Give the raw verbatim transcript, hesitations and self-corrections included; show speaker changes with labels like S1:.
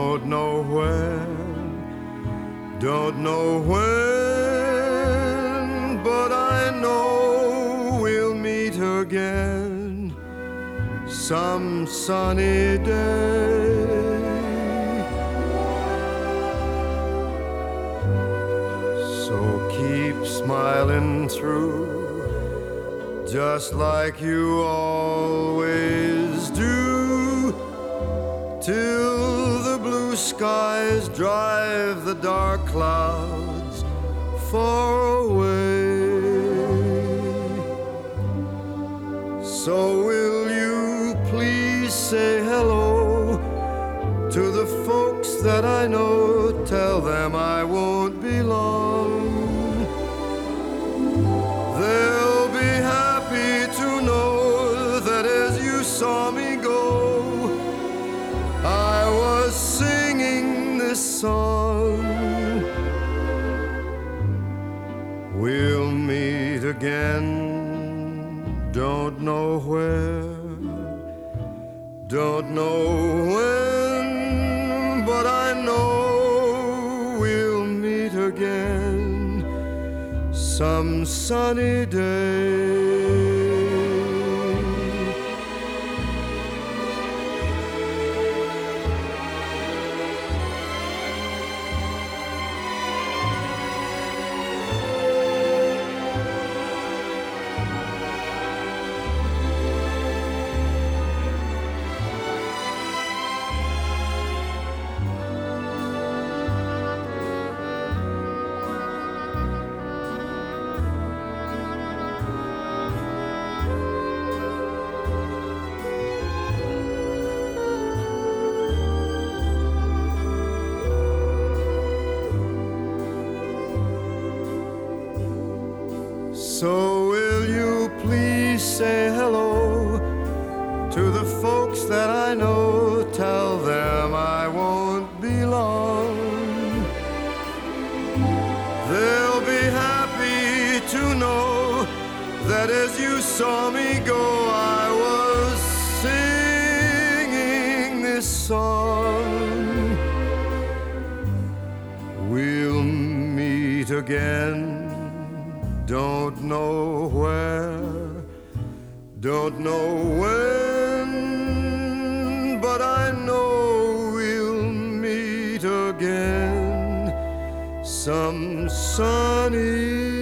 S1: don't know when, don't know when, but I know we'll meet again some sunny day. So keep smiling through, just like you always do, till the blue skies drive the dark clouds far away. So will you please say hello to the folks that I know? Tell them I won't be long. They'll be happy to know that as you saw me go, I was singing this song. We'll meet again, don't know where, don't know when, but I know we'll meet again some sunny day. So will you please say hello to the folks that I know? Tell them I won't be long. They'll be happy to know that as you saw me go, I was singing this song. We'll meet again, don't know where, don't know when, but I know we'll meet again some sunny